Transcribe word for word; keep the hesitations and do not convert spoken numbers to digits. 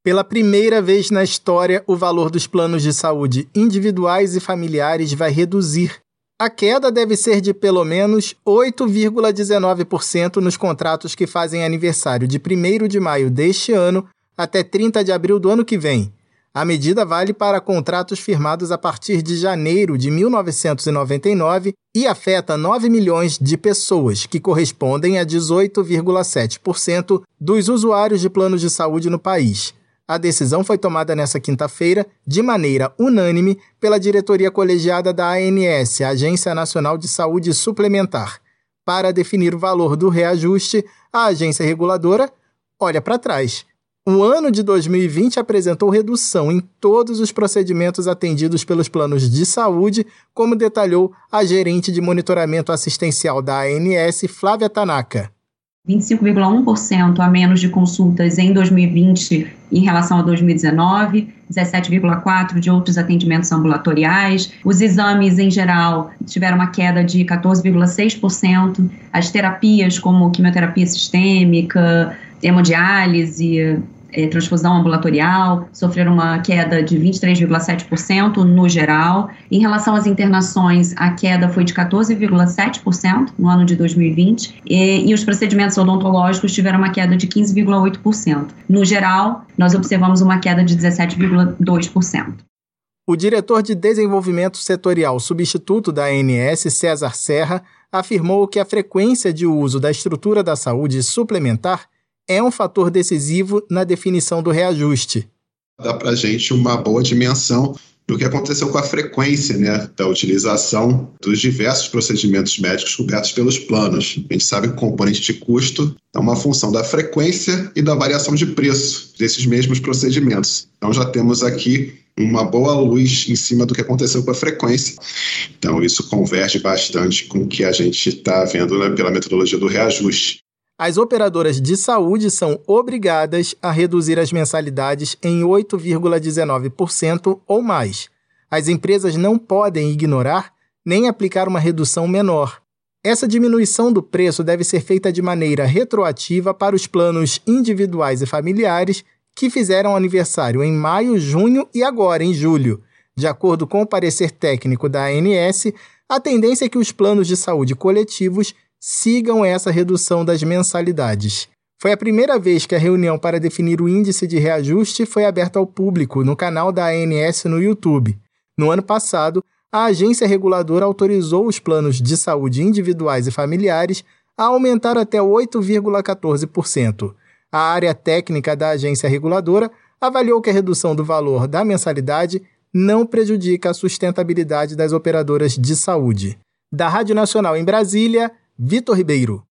Pela primeira vez na história, o valor dos planos de saúde individuais e familiares vai reduzir. A queda deve ser de pelo menos oito vírgula dezenove por cento nos contratos que fazem aniversário de primeiro de maio deste ano até trinta de abril do ano que vem. A medida vale para contratos firmados a partir de janeiro de mil novecentos e noventa e nove e afeta nove milhões de pessoas, que correspondem a dezoito vírgula sete por cento dos usuários de planos de saúde no país. A decisão foi tomada nesta quinta-feira, de maneira unânime, pela diretoria colegiada da A N S, a Agência Nacional de Saúde Suplementar. Para definir o valor do reajuste, a agência reguladora olha para trás. O ano de dois mil e vinte apresentou redução em todos os procedimentos atendidos pelos planos de saúde, como detalhou a gerente de monitoramento assistencial da A N S, Flávia Tanaka. vinte e cinco vírgula um por cento a menos de consultas em dois mil e vinte em relação a dois mil e dezenove, dezessete vírgula quatro por cento de outros atendimentos ambulatoriais. Os exames, em geral, tiveram uma queda de quatorze vírgula seis por cento. As terapias, como quimioterapia sistêmica, hemodiálise, É, transfusão ambulatorial, sofreram uma queda de vinte e três vírgula sete por cento no geral. Em relação às internações, a queda foi de quatorze vírgula sete por cento no ano de dois mil e vinte e, e os procedimentos odontológicos tiveram uma queda de quinze vírgula oito por cento. No geral, nós observamos uma queda de dezessete vírgula dois por cento. O diretor de Desenvolvimento Setorial substituto da A N S, César Serra, afirmou que a frequência de uso da estrutura da saúde suplementar é um fator decisivo na definição do reajuste. Dá para a gente uma boa dimensão do que aconteceu com a frequência, né, da utilização dos diversos procedimentos médicos cobertos pelos planos. A gente sabe que o componente de custo é uma função da frequência e da variação de preço desses mesmos procedimentos. Então já temos aqui uma boa luz em cima do que aconteceu com a frequência. Então isso converge bastante com o que a gente está vendo, né, pela metodologia do reajuste. As operadoras de saúde são obrigadas a reduzir as mensalidades em oito vírgula dezenove por cento ou mais. As empresas não podem ignorar nem aplicar uma redução menor. Essa diminuição do preço deve ser feita de maneira retroativa para os planos individuais e familiares que fizeram aniversário em maio, junho e agora em julho. De acordo com o parecer técnico da A N S, a tendência é que os planos de saúde coletivos sigam essa redução das mensalidades. Foi a primeira vez que a reunião para definir o índice de reajuste foi aberta ao público no canal da A N S no YouTube. No ano passado, a agência reguladora autorizou os planos de saúde individuais e familiares a aumentar até oito vírgula quatorze por cento. A área técnica da agência reguladora avaliou que a redução do valor da mensalidade não prejudica a sustentabilidade das operadoras de saúde. Da Rádio Nacional em Brasília, Vitor Ribeiro.